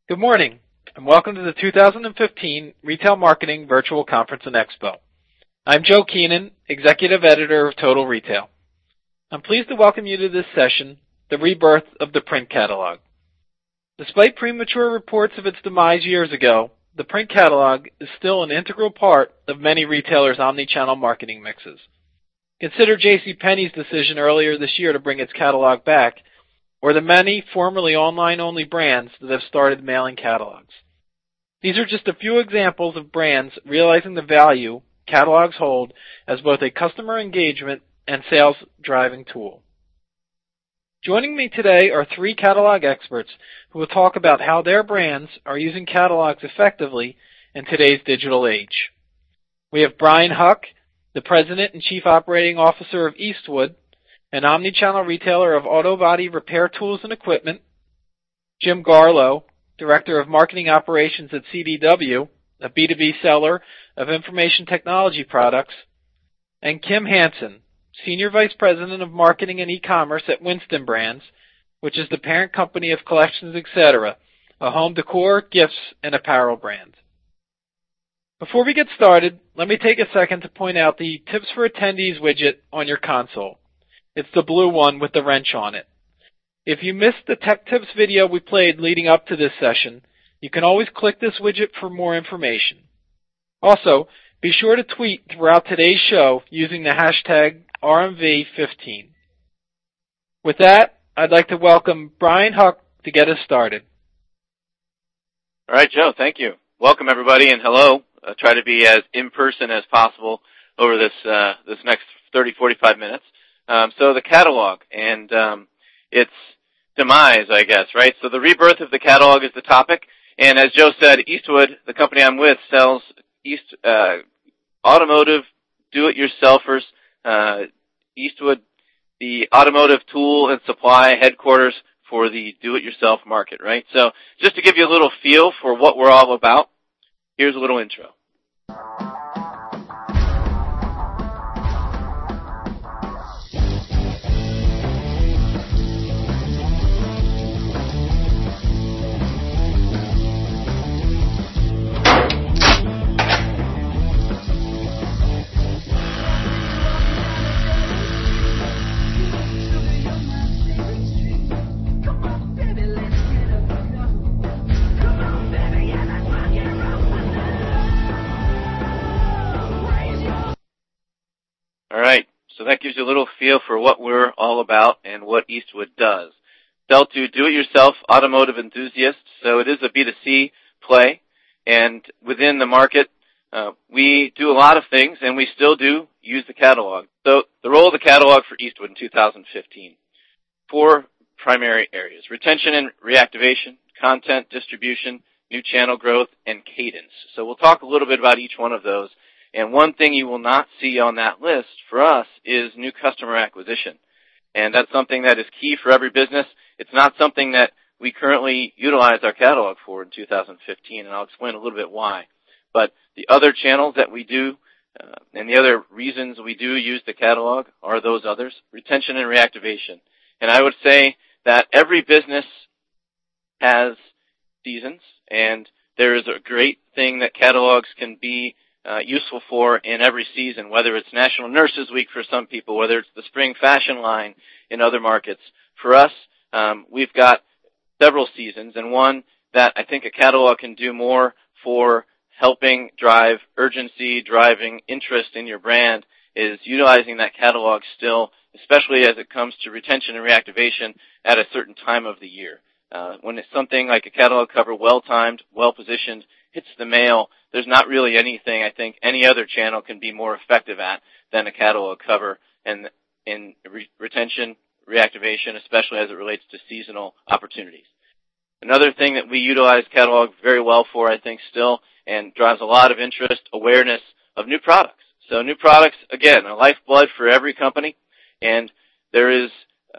Good morning, and welcome to the 2015 Retail Marketing Virtual Conference and Expo. I'm Joe Keenan, Executive Editor of Total Retail. I'm pleased to welcome you to this session, The Rebirth of the Print Catalog. Despite premature reports of its demise years ago, the print catalog is still an integral part of many retailers' omni-channel marketing mixes. Consider JCPenney's decision earlier this year to bring its catalog back, or the many formerly online-only brands that have started mailing catalogs. These are just a few examples of brands realizing the value catalogs hold as both a customer engagement and sales-driving tool. Joining me today are three catalog experts who will talk about how their brands are using catalogs effectively in today's digital age. We have Brian Huck, the President and Chief Operating Officer of Eastwood, an omni-channel retailer of auto body repair tools and equipment, Jim Garlow, Director of Marketing Operations at CDW, a B2B seller of information technology products, and Kim Hansen, Senior Vice President of Marketing and E-commerce at Winston Brands, which is the parent company of Collections Etc., a home decor, gifts, and apparel brand. Before we get started, let me take a second to point out the Tips for Attendees widget on your console. It's the blue one with the wrench on it. If you missed the tech tips video we played leading up to this session, you can always click this widget for more information. Also, be sure to tweet throughout today's show using the hashtag RMV15. With that, I'd like to welcome Brian Huck to get us started. All right, Joe, thank you. Welcome, everybody, and hello. I'll try to be as in-person as possible over this next 30, 45 minutes. So the catalog and its demise, I guess, right? So the rebirth of the catalog is the topic. And as Joe said, Eastwood, the company I'm with, sells automotive do-it-yourselfers. Eastwood, the automotive tool and supply headquarters for the do-it-yourself market, right? So just to give you a little feel for what we're all about, here's a little intro. All right, so that gives you a little feel for what we're all about and what Eastwood does. Sell to do-it-yourself automotive enthusiasts, so it is a B2C play, and within the market, we do a lot of things, and we still do use the catalog. So the role of the catalog for Eastwood in 2015, 4 primary areas: retention and reactivation, content distribution, new channel growth, and cadence. So we'll talk a little bit about each one of those. And one thing you will not see on that list for us is new customer acquisition. And that's something that is key for every business. It's not something that we currently utilize our catalog for in 2015, and I'll explain a little bit why. But the other channels that we do and the other reasons we do use the catalog are those others: retention and reactivation. And I would say that every business has seasons, and there is a great thing that catalogs can be useful for in every season, whether it's National Nurses Week for some people, whether it's the spring fashion line in other markets. For us, we've got several seasons, and one that I think a catalog can do more for helping drive urgency, driving interest in your brand, is utilizing that catalog still, especially as it comes to retention and reactivation at a certain time of the year. When it's something like a catalog cover, well-timed, well-positioned, hits the mail, there's not really anything I think any other channel can be more effective at than a catalog cover and in retention, reactivation, especially as it relates to seasonal opportunities. Another thing that we utilize catalog very well for, I think, still, and drives a lot of interest, awareness of new products. So new products, again, a lifeblood for every company, and there is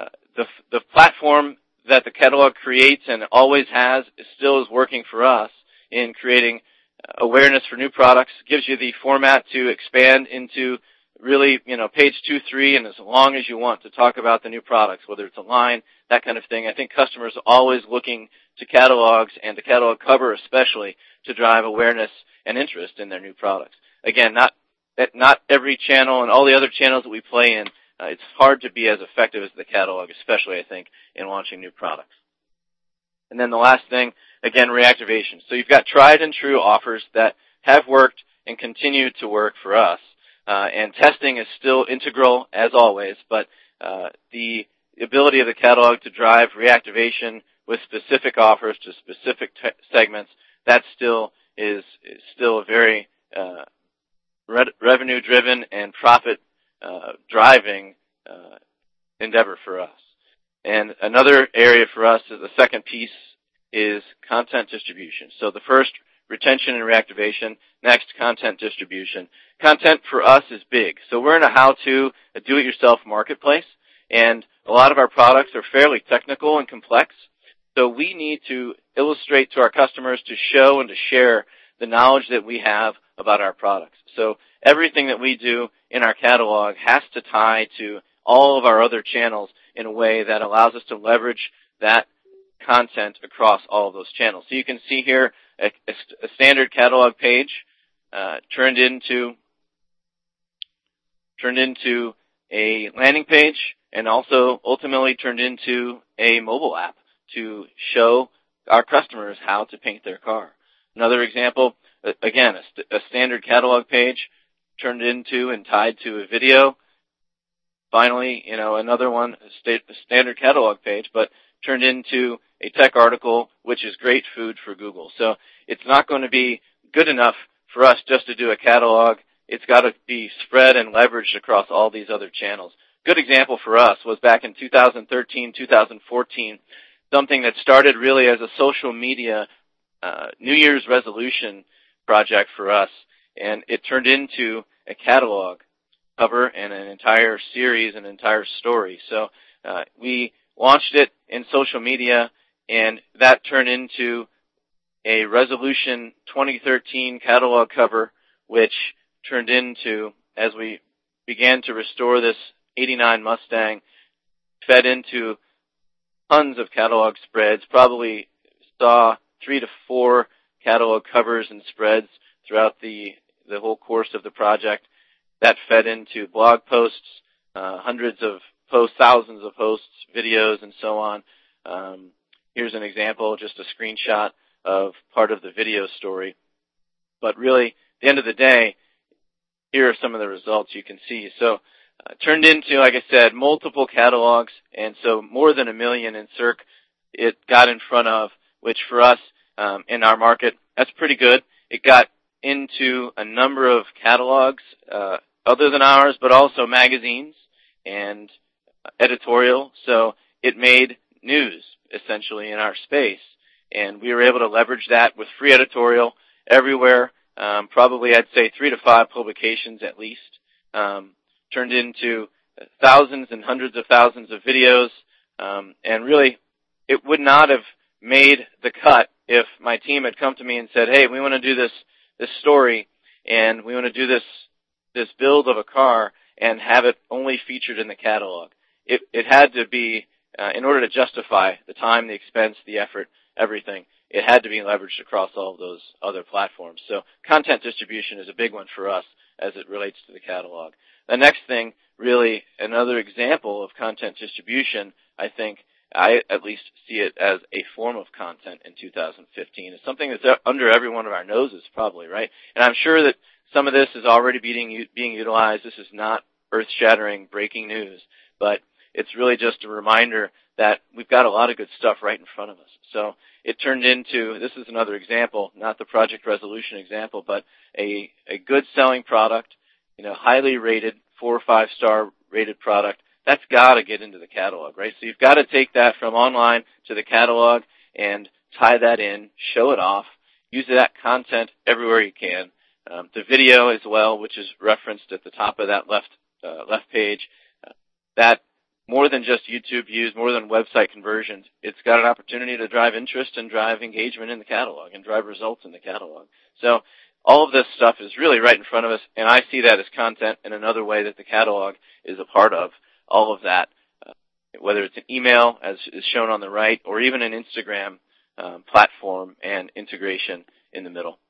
the platform that the catalog creates and always has still is working for us in creating awareness for new products, gives you the format to expand into really, page 2, 3, and as long as you want to talk about the new products, whether it's a line, that kind of thing. I think customers are always looking to catalogs and the catalog cover especially to drive awareness and interest in their new products. Again, not every channel and all the other channels that we play in, it's hard to be as effective as the catalog, especially, I think, in launching new products. And then the last thing, again, reactivation. So you've got tried and true offers that have worked and continue to work for us. And testing is still integral, as always, but the ability of the catalog to drive reactivation with specific offers to specific segments, that still is still a very revenue-driven and profit-driving endeavor for us. And another area for us is the second piece is content distribution. So the first, retention and reactivation. Next, content distribution. Content for us is big. So we're in a how-to, a do-it-yourself marketplace, and a lot of our products are fairly technical and complex. So we need to illustrate to our customers to show and to share the knowledge that we have about our products. So everything that we do in our catalog has to tie to all of our other channels in a way that allows us to leverage that content across all of those channels. So you can see here a standard catalog page turned into a landing page and also ultimately turned into a mobile app to show our customers how to paint their car. Another example, again, a standard catalog page turned into and tied to a video. Finally, another one, a standard catalog page, but turned into a tech article, which is great food for Google. So it's not going to be good enough for us just to do a catalog. It's got to be spread and leveraged across all these other channels. Good example for us was back in 2013, 2014, something that started really as a social media New Year's resolution project for us, and it turned into a catalog cover and an entire series, an entire story. So we launched it in social media, and that turned into a resolution 2013 catalog cover, which turned into, as we began to restore this 89 Mustang, fed into tons of catalog spreads, probably saw 3 to 4 catalog covers and spreads throughout the whole course of the project. That fed into blog posts, hundreds of posts, thousands of posts, videos, and so on. Here's an example, just a screenshot of part of the video story. But really, at the end of the day, here are some of the results you can see. So turned into, like I said, multiple catalogs, and so more than 1 million in Circ it got in front of, which for us in our market, that's pretty good. It got into a number of catalogs other than ours, but also magazines and editorial. So it made news, essentially, in our space. And we were able to leverage that with free editorial everywhere, probably I'd say 3 to 5 publications at least. Turned into thousands and hundreds of thousands of videos. And really, it would not have made the cut if my team had come to me and said, hey, we want to do this story, and we want to do this build of a car and have it only featured in the catalog. It had to be, in order to justify the time, the expense, the effort, everything, it had to be leveraged across all of those other platforms. So content distribution is a big one for us as it relates to the catalog. The next thing, really another example of content distribution, I think, I at least see it as a form of content in 2015. It's something that's under every one of our noses probably, right? And I'm sure that some of this is already being utilized. This is not earth-shattering breaking news, but it's really just a reminder that we've got a lot of good stuff right in front of us. So it turned into, this is another example, not the Project Resolution example, but a good selling product, highly rated, 4 or 5 star rated product. That's got to get into the catalog, right? So you've got to take that from online to the catalog and tie that in, show it off, use that content everywhere you can. The video as well, which is referenced at the top of that left page, that more than just YouTube views, more than website conversions, it's got an opportunity to drive interest and drive engagement in the catalog and drive results in the catalog. So all of this stuff is really right in front of us, and I see that as content in another way that the catalog is a part of all of that, whether it's an email, as is shown on the right, or even an Instagram platform and integration in the middle.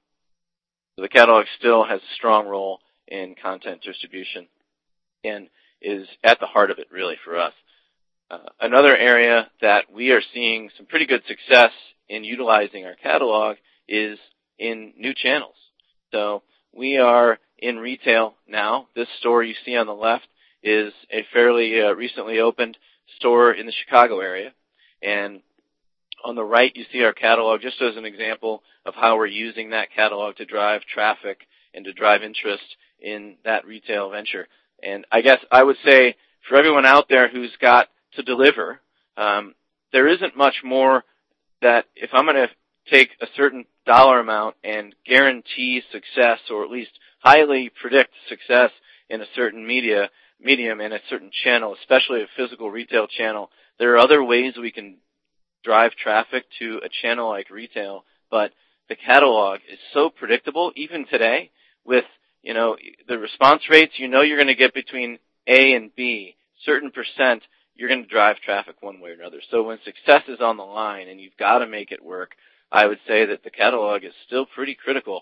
So the catalog still has a strong role in content distribution and is at the heart of it, really, for us. Another area that we are seeing some pretty good success in utilizing our catalog is in new channels. So we are in retail now. This store you see on the left is a fairly recently opened store in the Chicago area. And on the right, you see our catalog just as an example of how we're using that catalog to drive traffic and to drive interest in that retail venture. And I guess I would say for everyone out there who's got to deliver, there isn't much more that if I'm going to take a certain dollar amount and guarantee success, or at least highly predict success in a certain medium and a certain channel, especially a physical retail channel, there are other ways we can drive traffic to a channel like retail, but the catalog is so predictable even today with, the response rates, you're going to get between A and B, certain percent, you're going to drive traffic one way or another. So when success is on the line and you've got to make it work, I would say that the catalog is still pretty critical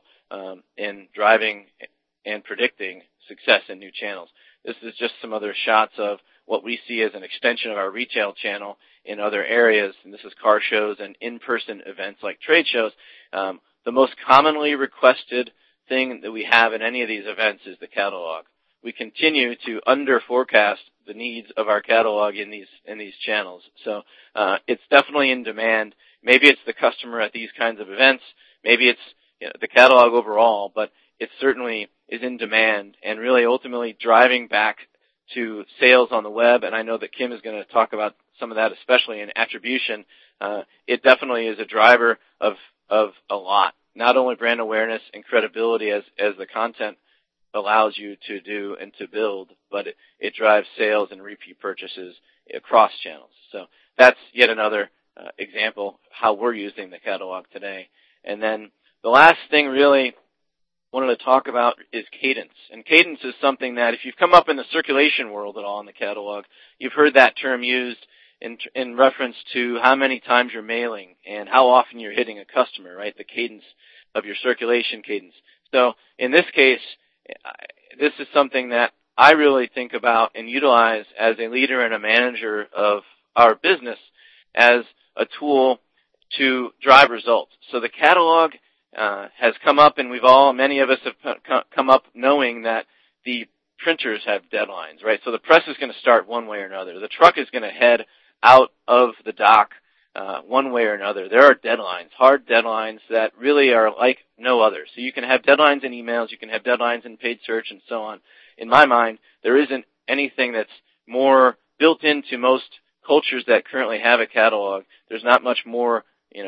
in driving and predicting success in new channels. This is just some other shots of what we see as an extension of our retail channel in other areas, and this is car shows and in-person events like trade shows. The most commonly requested thing that we have in any of these events is the catalog. We continue to under-forecast the needs of our catalog in these channels. So it's definitely in demand. Maybe it's the customer at these kinds of events. Maybe it's the catalog overall, but it certainly is in demand and really ultimately driving back to sales on the web. And I know that Kim is going to talk about some of that, especially in attribution. It definitely is a driver of a lot, not only brand awareness and credibility as the content allows you to do and to build, but it drives sales and repeat purchases across channels. So that's yet another example how we're using the catalog today. And then the last thing really I wanted to talk about is cadence. And cadence is something that if you've come up in the circulation world at all in the catalog, you've heard that term used in reference to how many times you're mailing and how often you're hitting a customer, right? The cadence of your circulation cadence. So in this case, this is something that I really think about and utilize as a leader and a manager of our business as a tool to drive results. So the catalog has come up, and many of us have come up knowing that the printers have deadlines, right? So the press is going to start one way or another. The truck is going to head out of the dock one way or another. There are deadlines, hard deadlines that really are like no other. So you can have deadlines in emails, you can have deadlines in paid search, and so on. In my mind, there isn't anything that's more built into most cultures that currently have a catalog. There's not much more,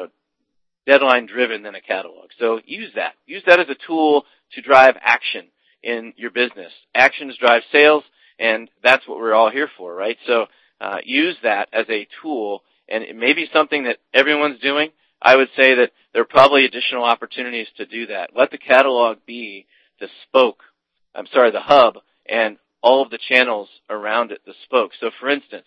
deadline driven than a catalog. So use that. Use that as a tool to drive action in your business. Actions drive sales, and that's what we're all here for, right? So use that as a tool, and it may be something that everyone's doing. I would say that there are probably additional opportunities to do that. Let the catalog be the hub, and all of the channels around it, the spoke. So for instance,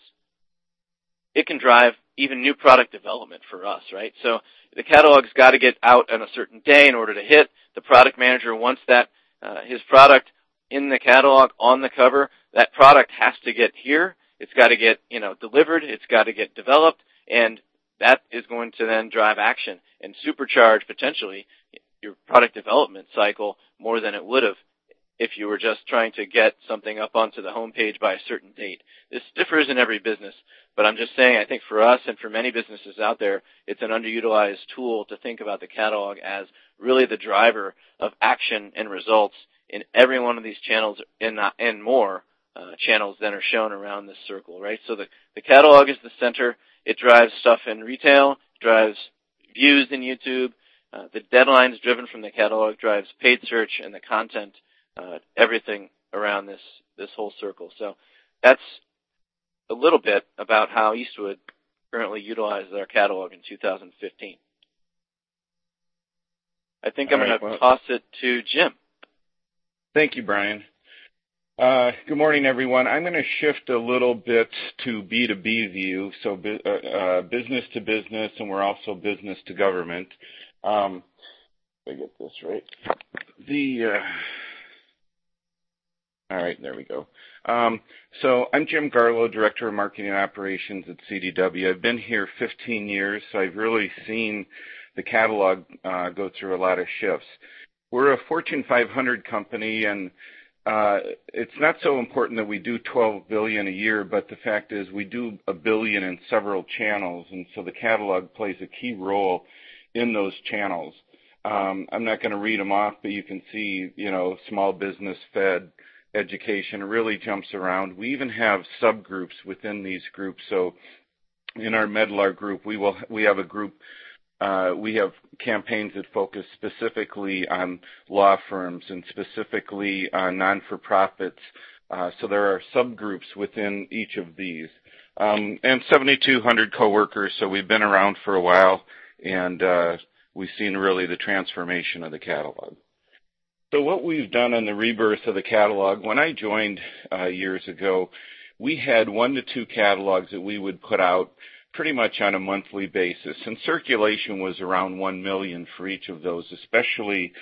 it can drive even new product development for us, right? So the catalog's got to get out on a certain day in order to hit. The product manager wants that his product in the catalog on the cover. That product has to get here. It's got to get delivered. It's got to get developed, and that is going to then drive action and supercharge potentially your product development cycle more than it would have if you were just trying to get something up onto the homepage by a certain date. This differs in every business, but I'm just saying I think for us and for many businesses out there, it's an underutilized tool to think about the catalog as really the driver of action and results in every one of these channels and more channels than are shown around this circle, right? So the catalog is the center. It drives stuff in retail, drives views in YouTube. The deadlines driven from the catalog drives paid search and the content, everything around this whole circle. So that's a little bit about how Eastwood currently utilizes our catalog in 2015. I think I'm going to toss it to Jim. Thank you, Brian. Good morning, everyone. I'm going to shift a little bit to B2B view, so business to business, and we're also business to government. If I get this right. All right, there we go. So I'm Jim Garlow, Director of Marketing Operations at CDW. I've been here 15 years, so I've really seen the catalog go through a lot of shifts. We're a Fortune 500 company, and it's not so important that we do $12 billion a year, but the fact is we do $1 billion in several channels, and so the catalog plays a key role in those channels. I'm not going to read them off, but you can see, small business, Fed, education, it really jumps around. We even have subgroups within these groups. So in our Medlar group, we have a group. We have campaigns that focus specifically on law firms and specifically on non-for-profits. So there are subgroups within each of these. And 7,200 coworkers, so we've been around for a while, and we've seen really the transformation of the catalog. So what we've done in the rebirth of the catalog, when I joined years ago, we had 1 to 2 catalogs that we would put out pretty much on a monthly basis, and circulation was around 1 million for each of those, especially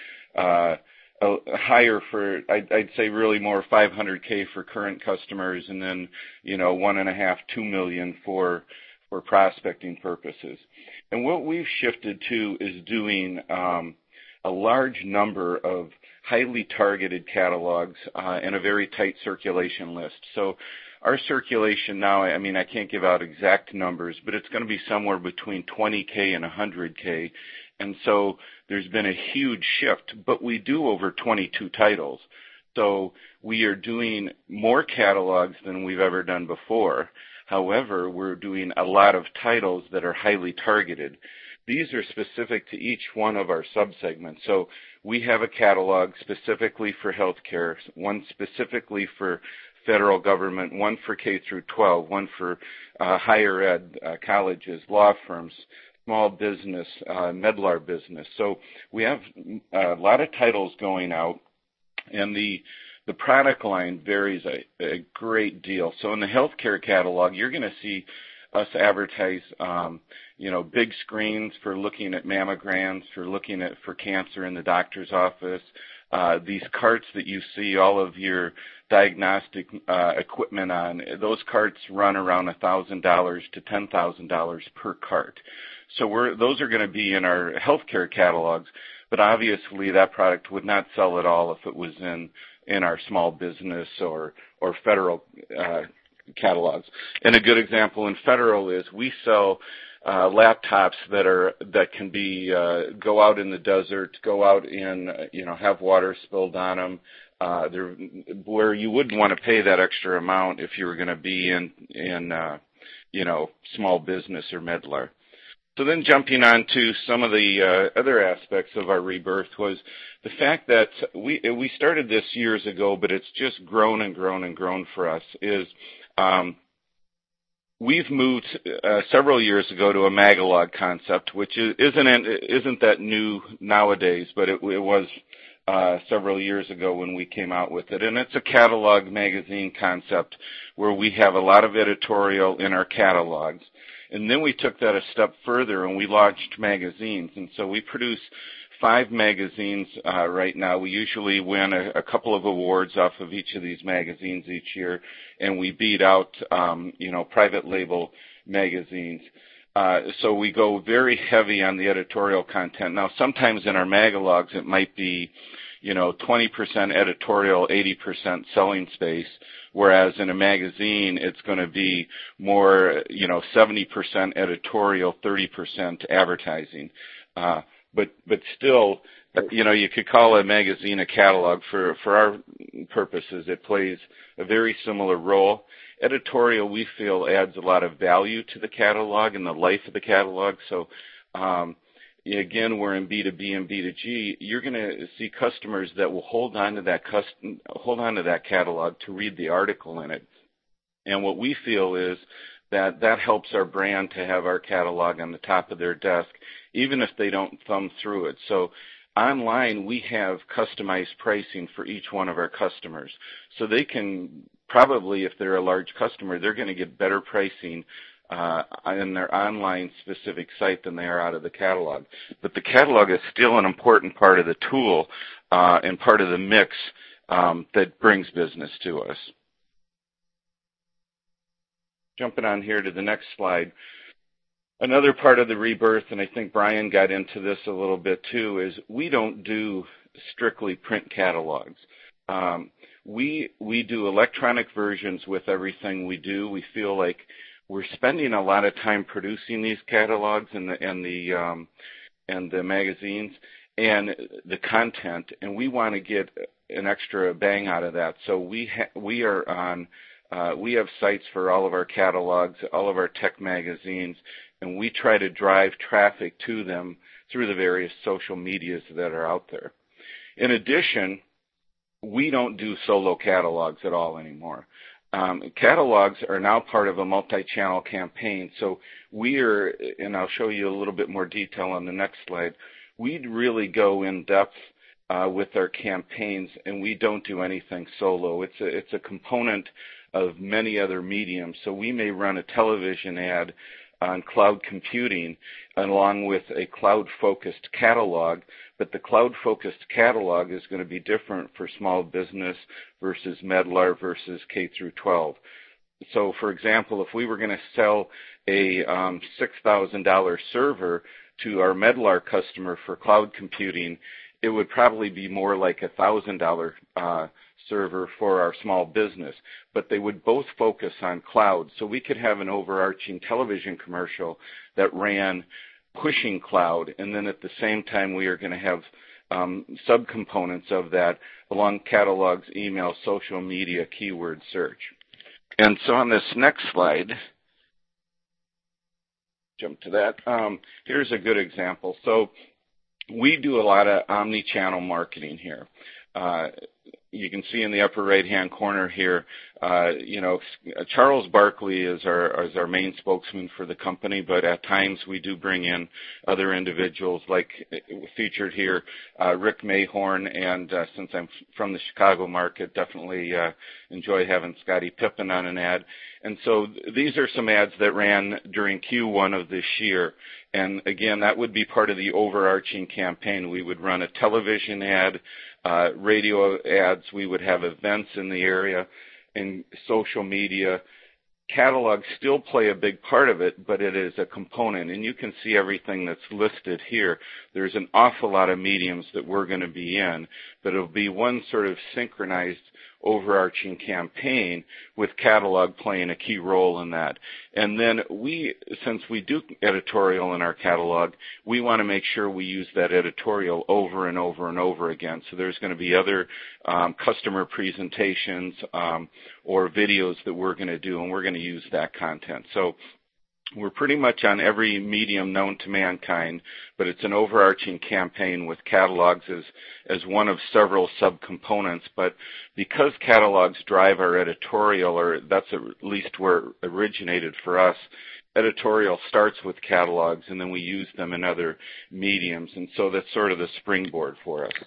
higher for, I'd say really more 500K for current customers, and then 1.5, 2 million for prospecting purposes. And what we've shifted to is doing a large number of highly targeted catalogs and a very tight circulation list. So our circulation now, I can't give out exact numbers, but it's going to be somewhere between 20K and 100K. And so there's been a huge shift, but we do over 22 titles. So we are doing more catalogs than we've ever done before. However, we're doing a lot of titles that are highly targeted. These are specific to each one of our subsegments. So we have a catalog specifically for healthcare, one specifically for federal government, one for K through 12, one for higher ed, colleges, law firms, small business, Medlar business. So we have a lot of titles going out, and the product line varies a great deal. So in the healthcare catalog, you're going to see us advertise, big screens for looking at mammograms, for cancer in the doctor's office. These carts that you see all of your diagnostic equipment on, those carts run around $1,000 to $10,000 per cart. So those are going to be in our healthcare catalogs, but obviously that product would not sell at all if it was in our small business or federal catalogs. And a good example in federal is we sell laptops that can be go out in the desert, go out in have water spilled on them, where you wouldn't want to pay that extra amount if you were going to be in small business or Medlar. So then jumping on to some of the other aspects of our rebirth was the fact that we started this years ago, but it's just grown and grown and grown for us, is we've moved several years ago to a Magalog concept, which isn't that new nowadays, but it was several years ago when we came out with it. And it's a catalog magazine concept where we have a lot of editorial in our catalogs. And then we took that a step further and we launched magazines. And so we produce 5 magazines right now. We usually win a couple of awards off of each of these magazines each year, and we beat out, private label magazines. So we go very heavy on the editorial content. Now, sometimes in our magalogs, it might be, 20% editorial, 80% selling space, whereas in a magazine, it's going to be more, 70% editorial, 30% advertising. But still, you could call a magazine a catalog. For our purposes, it plays a very similar role. Editorial, we feel, adds a lot of value to the catalog and the life of the catalog. So, again, we're in B2B and B2G. You're going to see customers that will hold on to that catalog to read the article in it. And what we feel is that helps our brand to have our catalog on the top of their desk, even if they don't thumb through it. So Online, we have customized pricing for each one of our customers. So they can probably, if they're a large customer, they're going to get better pricing in their online specific site than they are out of the catalog. But the catalog is still an important part of the tool and part of the mix that brings business to us. Jumping on here to the next slide. Another part of the rebirth, and I think Brian got into this a little bit too, is we don't do strictly print catalogs. We do electronic versions with everything we do. We feel like we're spending a lot of time producing these catalogs and the magazines and the content, and we want to get an extra bang out of that. So we have sites for all of our catalogs, all of our tech magazines, and we try to drive traffic to them through the various social medias that are out there. In addition, we don't do solo catalogs at all anymore. Catalogs are now part of a multi-channel campaign, so and I'll show you a little bit more detail on the next slide, we'd really go in depth with our campaigns, and we don't do anything solo. It's a component of many other mediums, so we may run a television ad on cloud computing along with a cloud-focused catalog, but the cloud-focused catalog is going to be different for small business versus Medlar versus K through 12. So, for example, if we were going to sell a $6,000 server to our Medlar customer for cloud computing, it would probably be more like a $1,000 server for our small business, but they would both focus on cloud. So we could have an overarching television commercial that ran pushing cloud, and then at the same time we are going to have subcomponents of that along catalogs, email, social media, keyword search. And so on this next slide, jump to that, here's a good example. So we do a lot of omni-channel marketing here. You can see in the upper right-hand corner here, Charles Barkley is our main spokesman for the company, but at times we do bring in other individuals like featured here, Rick Mayhorn, and since I'm from the Chicago market, definitely enjoy having Scottie Pippen on an ad. And so these are some ads that ran during Q1 of this year. And again, that would be part of the overarching campaign. We would run a television ad, radio ads, we would have events in the area, and social media. Catalogs still play a big part of it, but it is a component, and you can see everything that's listed here. There's an awful lot of mediums that we're going to be in, but it'll be one sort of synchronized overarching campaign with catalog playing a key role in that. And then since we do editorial in our catalog, we want to make sure we use that editorial over and over and over again. So there's going to be other customer presentations or videos that we're going to do, and we're going to use that content. So we're pretty much on every medium known to mankind, but it's an overarching campaign with catalogs as one of several subcomponents. But because catalogs drive our editorial, or that's at least where it originated for us, editorial starts with catalogs, and then we use them in other mediums. And so that's sort of the springboard for us.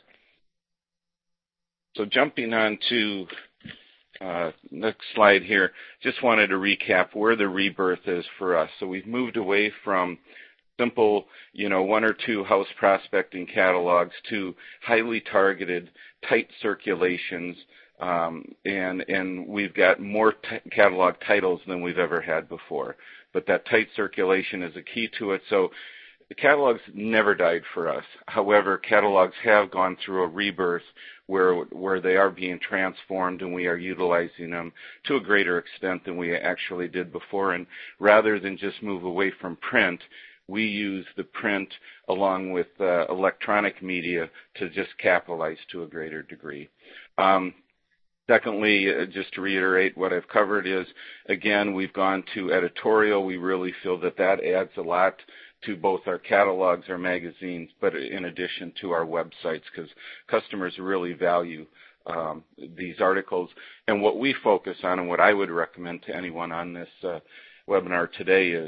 So jumping on to next slide here, just wanted to recap where the rebirth is for us. So we've moved away from simple, one or two house prospecting catalogs to highly targeted, tight circulations, and we've got more catalog titles than we've ever had before. But that tight circulation is a key to it. So the catalogs never died for us. However, catalogs have gone through a rebirth where they are being transformed, and we are utilizing them to a greater extent than we actually did before. And rather than just move away from print, we use the print along with electronic media to just capitalize to a greater degree. Secondly, just to reiterate what I've covered is, again, we've gone to editorial. We really feel that adds a lot to both our catalogs, our magazines, but in addition to our websites, because customers really value these articles. And what we focus on, and what I would recommend to anyone on this webinar today, is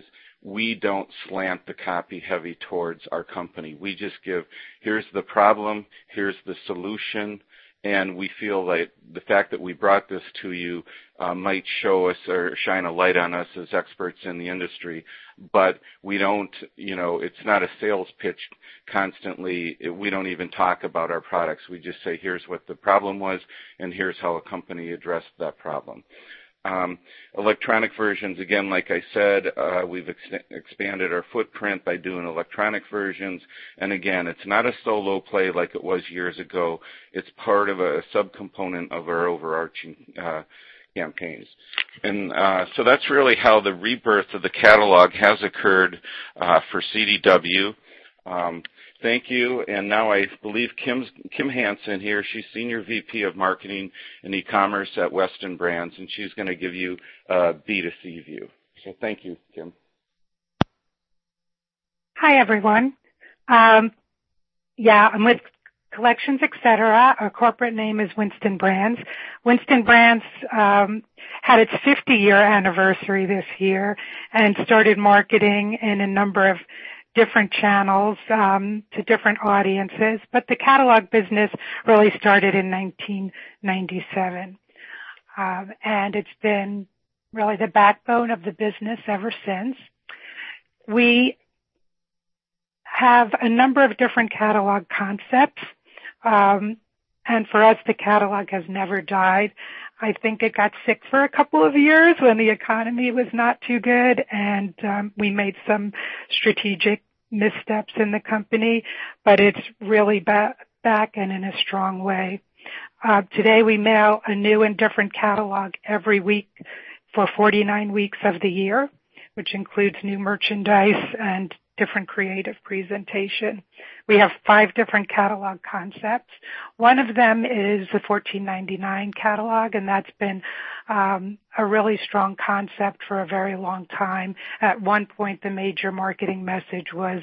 we don't slant the copy heavy towards our company. We just give, here's the problem, here's the solution, and we feel like the fact that we brought this to you might show us or shine a light on us as experts in the industry. But we don't, it's not a sales pitch constantly. We don't even talk about our products. We just say, here's what the problem was, and here's how a company addressed that problem. Electronic versions, again, like I said, we've expanded our footprint by doing electronic versions. And again, it's not a solo play like it was years ago. It's part of a subcomponent of our overarching campaigns. And so that's really how the rebirth of the catalog has occurred for CDW. Thank you. And now I believe Kim Hansen here. She's Senior VP of Marketing and E-commerce at Weston Brands, and she's going to give you a B2C view. So thank you, Kim. Hi, everyone. I'm with Collections Etc. Our corporate name is Winston Brands. Winston Brands had its 50-year anniversary this year and started marketing in a number of different channels to different audiences, but the catalog business really started in 1997. And it's been really the backbone of the business ever since. We have a number of different catalog concepts, and for us, the catalog has never died. I think it got sick for a couple of years when the economy was not too good, and we made some strategic missteps in the company, but it's really back and in a strong way. Today, we mail a new and different catalog every week for 49 weeks of the year, which includes new merchandise and different creative presentation. We have 5 different catalog concepts. One of them is the $14.99 catalog, and that's been a really strong concept for a very long time. At one point, the major marketing message was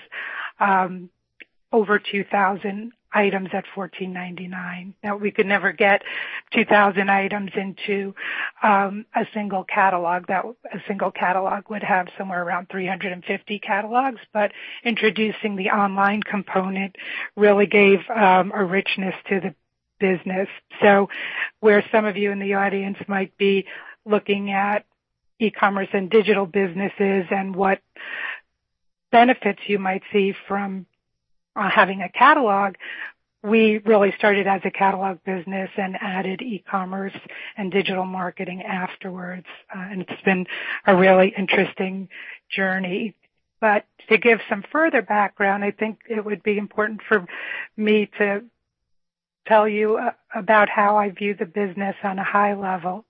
over 2,000 items at $14.99. Now, we could never get 2,000 items into a single catalog. A single catalog would have somewhere around 350 catalogs, but introducing the online component really gave a richness to the business. So where some of you in the audience might be looking at e-commerce and digital businesses and what benefits you might see from having a catalog, we really started as a catalog business and added e-commerce and digital marketing afterwards. And it's been a really interesting journey. But to give some further background, I think it would be important for me to tell you about how I view the business on a high level.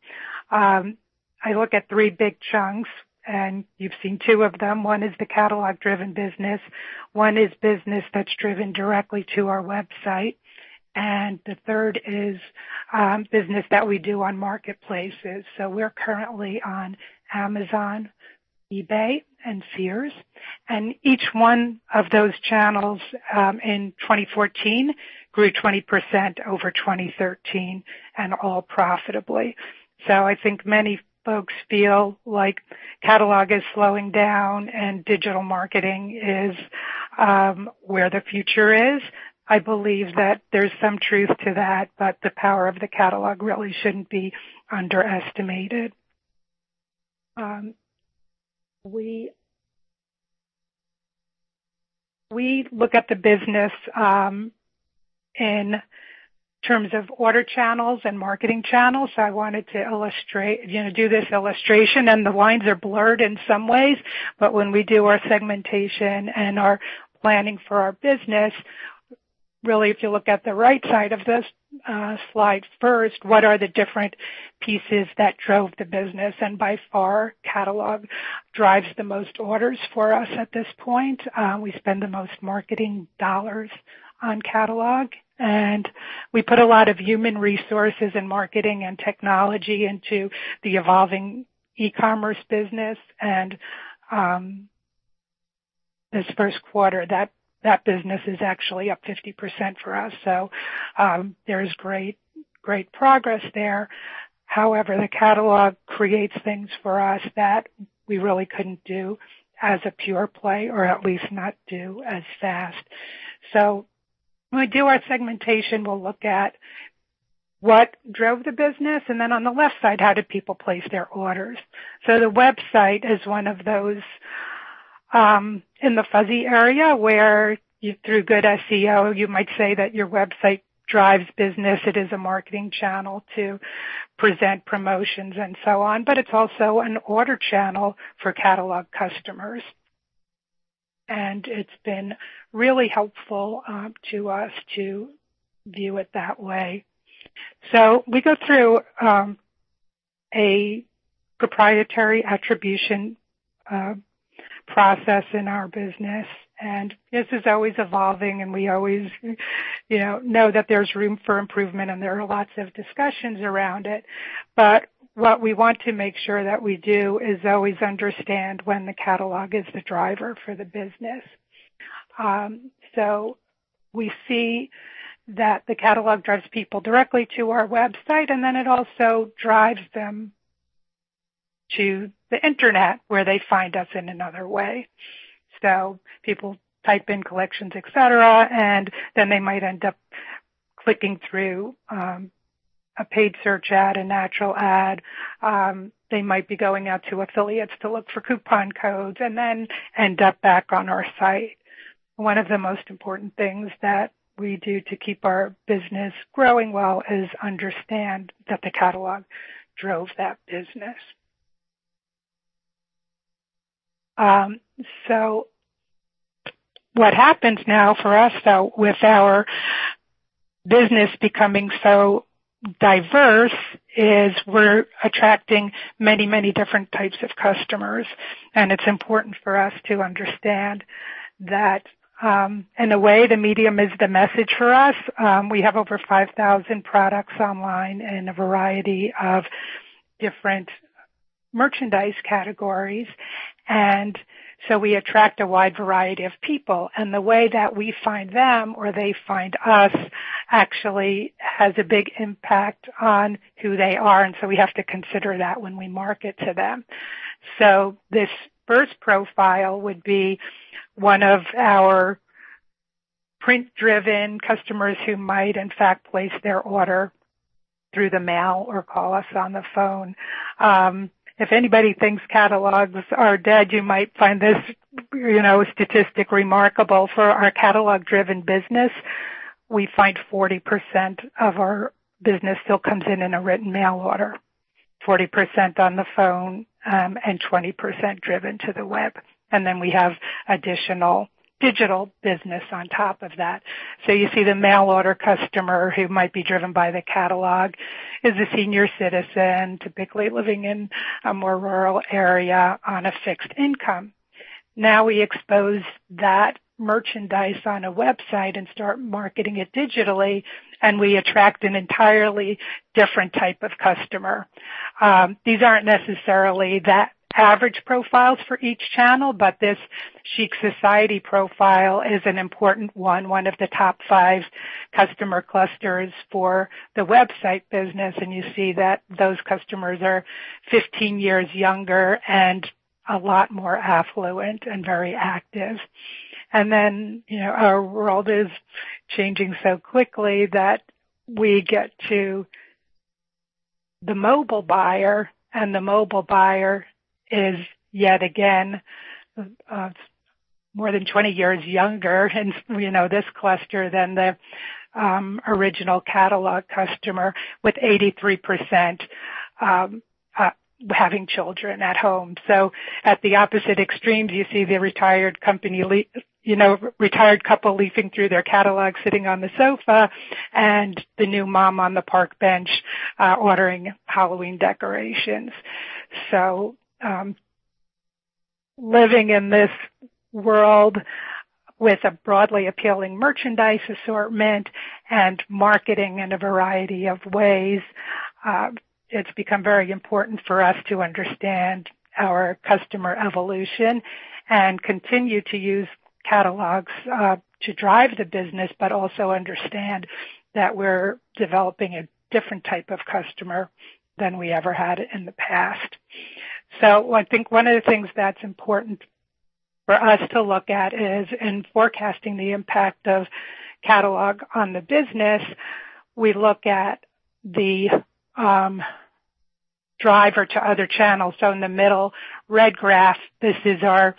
I look at 3 big chunks, and you've seen 2 of them. One is the catalog-driven business. One is business that's driven directly to our website. And the third is business that we do on marketplaces. So we're currently on Amazon, eBay, and Sears. And each one of those channels in 2014 grew 20% over 2013, and all profitably. So I think many folks feel like catalog is slowing down and digital marketing is where the future is. I believe that there's some truth to that, but the power of the catalog really shouldn't be underestimated. We look at the business in terms of order channels and marketing channels. So I wanted to illustrate, do this illustration, and the lines are blurred in some ways, but when we do our segmentation and our planning for our business, really, if you look at the right side of this slide first, what are the different pieces that drove the business? And by far, catalog drives the most orders for us at this point. We spend the most marketing dollars on catalog, and we put a lot of human resources in marketing and technology into the evolving e-commerce business. And this first quarter, that business is actually up 50% for us. So there's great progress there. However, the catalog creates things for us that we really couldn't do as a pure play, or at least not do as fast. So when we do our segmentation, we'll look at what drove the business, and then on the left side, how did people place their orders? So the website is one of those in the fuzzy area where through good SEO, you might say that your website drives business. It is a marketing channel to present promotions and so on, but it's also an order channel for catalog customers. And it's been really helpful to us to view it that way. So we go through a proprietary attribution process in our business, and this is always evolving, and we always, know that there's room for improvement, and there are lots of discussions around it. But what we want to make sure that we do is always understand when the catalog is the driver for the business. So we see that the catalog drives people directly to our website, and then it also drives them to the internet where they find us in another way. So people type in collections, etc., and then they might end up clicking through a paid search ad, a natural ad. They might be going out to affiliates to look for coupon codes and then end up back on our site. One of the most important things that we do to keep our business growing well is understand that the catalog drove that business. So what happens now for us, though, with our business becoming so diverse is we're attracting many, many different types of customers. And it's important for us to understand that in a way, the medium is the message for us. We have over 5,000 products online in a variety of different merchandise categories. And so we attract a wide variety of people. And the way that we find them or they find us actually has a big impact on who they are. And so we have to consider that when we market to them. So this first profile would be one of our print-driven customers who might, in fact, place their order through the mail or call us on the phone. If anybody thinks catalogs are dead, you might find this, statistic remarkable. For our catalog-driven business, we find 40% of our business still comes in a written mail order, 40% on the phone, and 20% driven to the web. And then we have additional digital business on top of that. So you see the mail order customer who might be driven by the catalog is a senior citizen, typically living in a more rural area on a fixed income. Now we expose that merchandise on a website and start marketing it digitally, and we attract an entirely different type of customer. These aren't necessarily that average profiles for each channel, but this Chic Society profile is an important one of the top 5 customer clusters for the website business. And you see that those customers are 15 years younger and a lot more affluent and very active. And then, our world is changing so quickly that we get to the mobile buyer, and the mobile buyer is yet again more than 20 years younger in this cluster than the original catalog customer, with 83% having children at home. So at the opposite extremes, you see the retired couple leafing through their catalog sitting on the sofa, and the new mom on the park bench ordering Halloween decorations. So living in this world with a broadly appealing merchandise assortment and marketing in a variety of ways, it's become very important for us to understand our customer evolution and continue to use catalogs to drive the business, but also understand that we're developing a different type of customer than we ever had in the past. So I think one of the things that's important for us to look at is in forecasting the impact of catalog on the business, we look at the driver to other channels. So in the middle red graph, this is our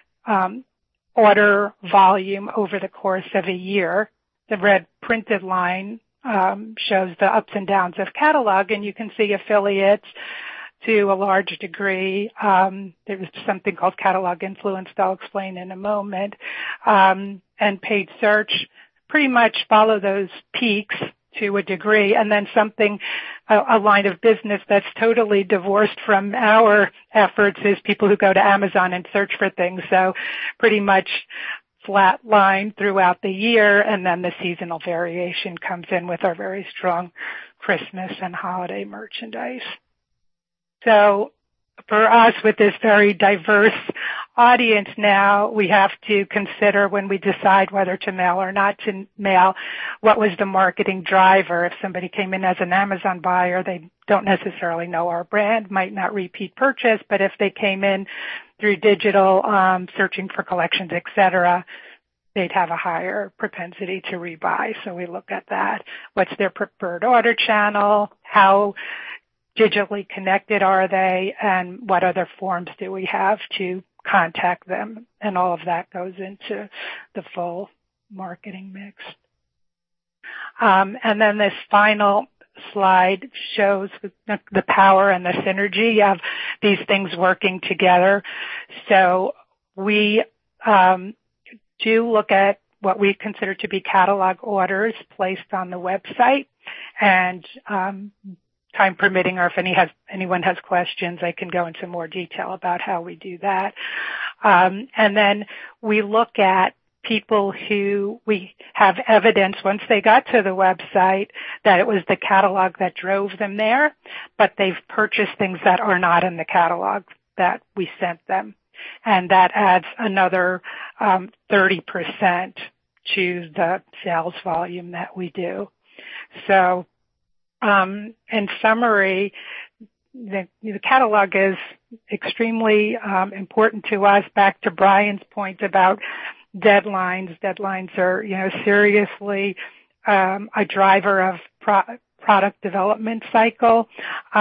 order volume over the course of a year. The red printed line shows the ups and downs of catalog, and you can see affiliates to a large degree. There was something called catalog influence that I'll explain in a moment. And paid search pretty much follow those peaks to a degree, and then a line of business that's totally divorced from our efforts is people who go to Amazon and search for things. So pretty much flat line throughout the year, and then the seasonal variation comes in with our very strong Christmas and holiday merchandise. So for us, with this very diverse audience now, we have to consider when we decide whether to mail or not to mail, what was the marketing driver. If somebody came in as an Amazon buyer, they don't necessarily know our brand, might not repeat purchase, but if they came in through digital, searching for collections, etc., they'd have a higher propensity to rebuy. So we look at that. What's their preferred order channel? How digitally connected are they? And what other forms do we have to contact them? And all of that goes into the full marketing mix. And then this final slide shows the power and the synergy of these things working together. So we do look at what we consider to be catalog orders placed on the website, and time permitting, or if anyone has questions, I can go into more detail about how we do that. And then we look at people who we have evidence once they got to the website that it was the catalog that drove them there, but they've purchased things that are not in the catalog that we sent them. And that adds another 30% to the sales volume that we do. So in summary, the catalog is extremely important to us. Back to Brian's point about deadlines. Deadlines are, seriously a driver of product development cycle,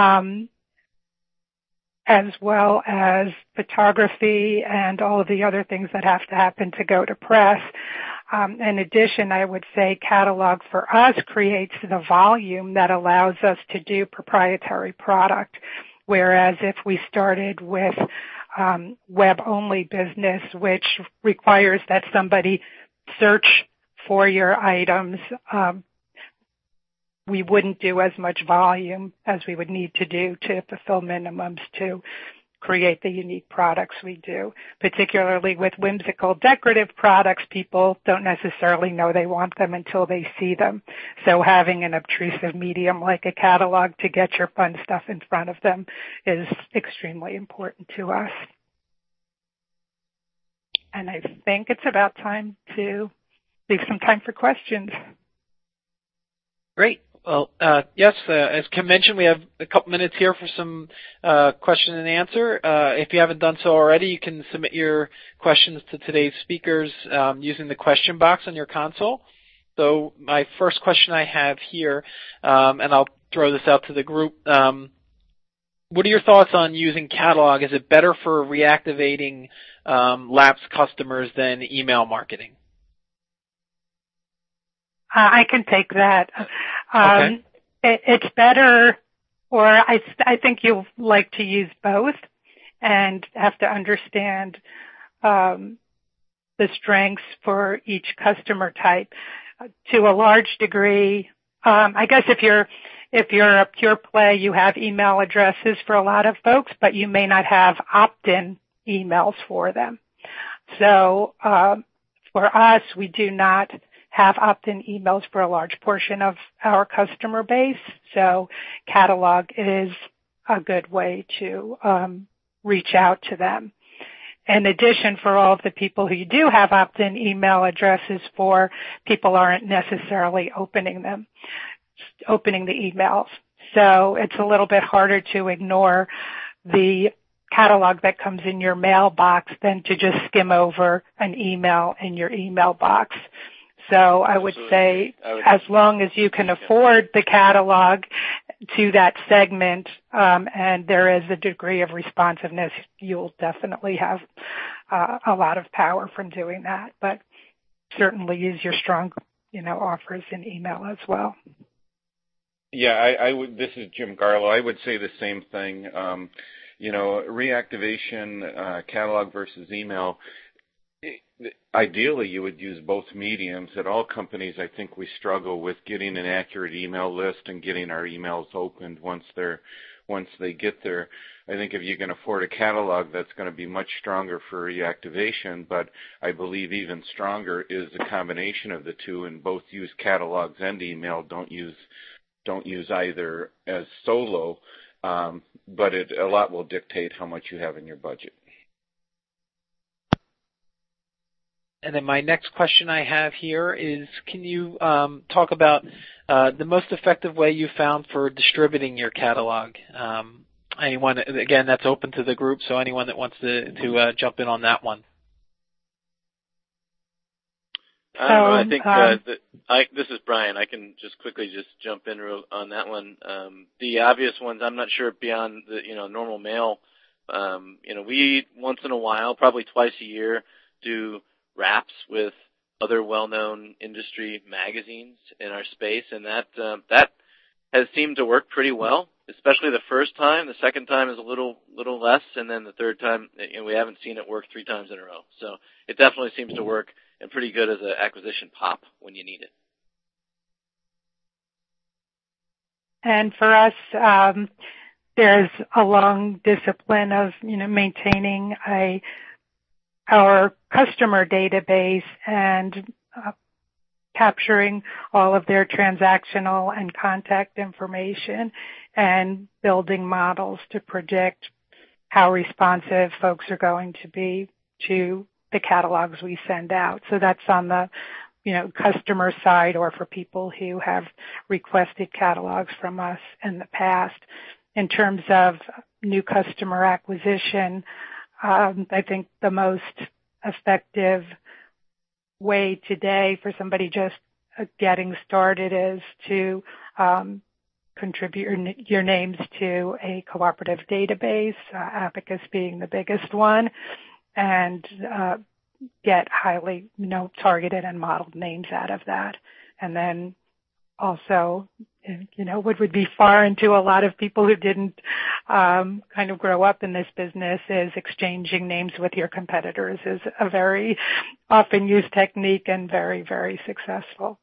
as well as photography and all of the other things that have to happen to go to press. In addition, I would say catalog for us creates the volume that allows us to do proprietary product, whereas if we started with web-only business, which requires that somebody search for your items, we wouldn't do as much volume as we would need to do to fulfill minimums to create the unique products we do. Particularly with whimsical decorative products, people don't necessarily know they want them until they see them. So having an obtrusive medium like a catalog to get your fun stuff in front of them is extremely important to us. And I think it's about time to leave some time for questions. Great. Well, yes, as Kim mentioned, we have a couple minutes here for some question and answer. If you haven't done so already, you can submit your questions to today's speakers using the question box on your console. So my first question I have here, and I'll throw this out to the group, what are your thoughts on using catalog? Is it better for reactivating lapsed customers than email marketing? I can take that. Okay. It's better, or I think you'll like to use both and have to understand the strengths for each customer type. To a large degree, I guess if you're a pure play, you have email addresses for a lot of folks, but you may not have opt-in emails for them. So for us, we do not have opt-in emails for a large portion of our customer base. So catalog is a good way to reach out to them. In addition, for all of the people who you do have opt-in email addresses for, people aren't necessarily opening the emails. So it's a little bit harder to ignore the catalog that comes in your mailbox than to just skim over an email in your email box. So I would say as long as you can afford the catalog to that segment, and there is a degree of responsiveness, you'll definitely have a lot of power from doing that. But certainly use your strong, offers in email as well. Yeah, I would. This is Jim Garlow. I would say the same thing. Reactivation, catalog versus email. Ideally, you would use both mediums. At all companies, I think we struggle with getting an accurate email list and getting our emails opened once they get there. I think if you can afford a catalog, that's going to be much stronger for reactivation. But I believe even stronger is the combination of the two, and both use catalogs and email. Don't use either as solo. But a lot will dictate how much you have in your budget. And then my next question I have here is, can you talk about the most effective way you found for distributing your catalog? Anyone, again, that's open to the group, so anyone that wants to jump in on that one. I think this is Brian. I can just quickly jump in on that one. The obvious ones, I'm not sure beyond the normal mail. We once in a while, probably twice a year, do wraps with other well-known industry magazines in our space, and that has seemed to work pretty well, especially the first time. The second time is a little less, and then the third time, we haven't seen it work 3 times in a row. So it definitely seems to work and pretty good as an acquisition pop when you need it. And for us, there's a long discipline of maintaining our customer database and capturing all of their transactional and contact information and building models to predict how responsive folks are going to be to the catalogs we send out. So that's on the customer side, or for people who have requested catalogs from us in the past. In terms of new customer acquisition, I think the most effective way today for somebody just getting started is to contribute your names to a cooperative database, Abacus being the biggest one, and get highly targeted and modeled names out of that. And then also, what would be foreign to a lot of people who didn't kind of grow up in this business is exchanging names with your competitors is a very often used technique and very, very successful.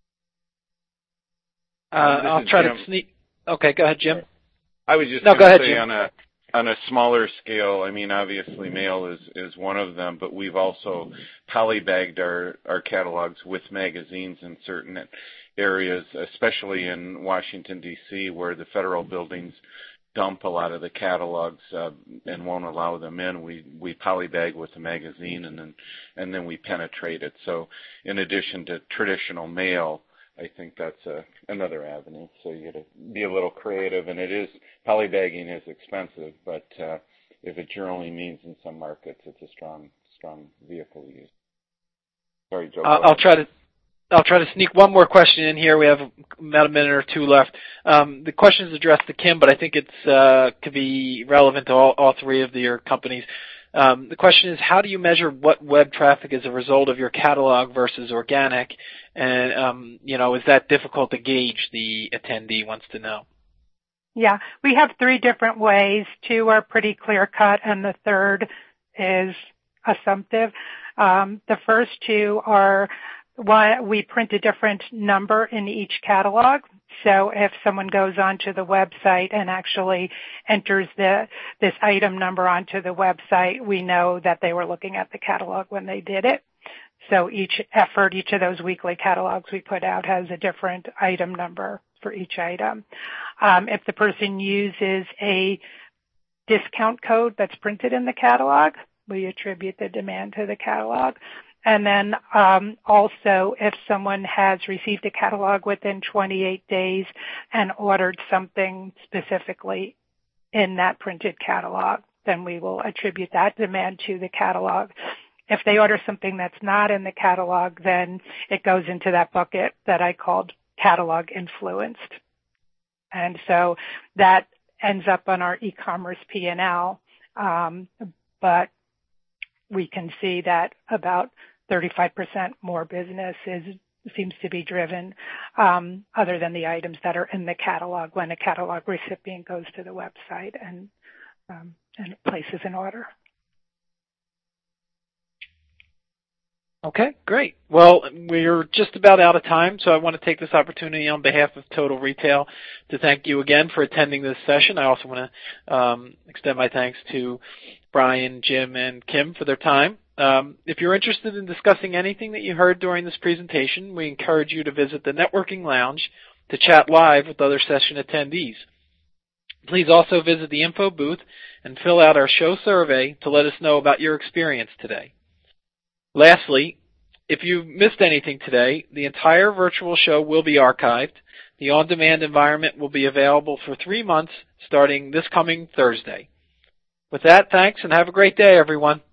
I'll try to sneak. Okay, go ahead, Jim. I was just going to say Jim. on a smaller scale, I mean, obviously mail is one of them, but we've also polybagged our catalogs with magazines in certain areas, especially in Washington, D.C., where the federal buildings dump a lot of the catalogs and won't allow them in. We polybag with the magazine, and then we penetrate it. So in addition to traditional mail, I think that's another avenue. So you got to be a little creative, and polybagging is expensive, but if it's your only means in some markets, it's a strong vehicle to use. Sorry, Joe. I'll try to sneak one more question in here. We have about a minute or two left. The question is addressed to Kim, but I think it's could be relevant to all three of your companies. The question is, how do you measure what web traffic is a result of your catalog versus organic? And, is that difficult to gauge, the attendee wants to know. Yeah, we have 3 different ways. 2 are pretty clear-cut, and the third is assumptive. The first 2 are we print a different number in each catalog. So if someone goes onto the website and actually enters this item number onto the website, we know that they were looking at the catalog when they did it. So each of those weekly catalogs we put out has a different item number for each item. If the person uses a discount code that's printed in the catalog, we attribute the demand to the catalog. And then also, if someone has received a catalog within 28 days and ordered something specifically in that printed catalog, then we will attribute that demand to the catalog. If they order something that's not in the catalog, then it goes into that bucket that I called catalog influenced. And so that ends up on our e-commerce P&L, but we can see that about 35% more business seems to be driven other than the items that are in the catalog when a catalog recipient goes to the website and places an order. Okay, great. Well, we're just about out of time, so I want to take this opportunity on behalf of Total Retail to thank you again for attending this session. I also want to extend my thanks to Brian, Jim, and Kim for their time. If you're interested in discussing anything that you heard during this presentation, we encourage you to visit the Networking Lounge to chat live with other session attendees. Please also visit the info booth and fill out our show survey to let us know about your experience today. Lastly, if you missed anything today, the entire virtual show will be archived. The on-demand environment will be available for 3 months starting this coming Thursday. With that, thanks and have a great day, everyone.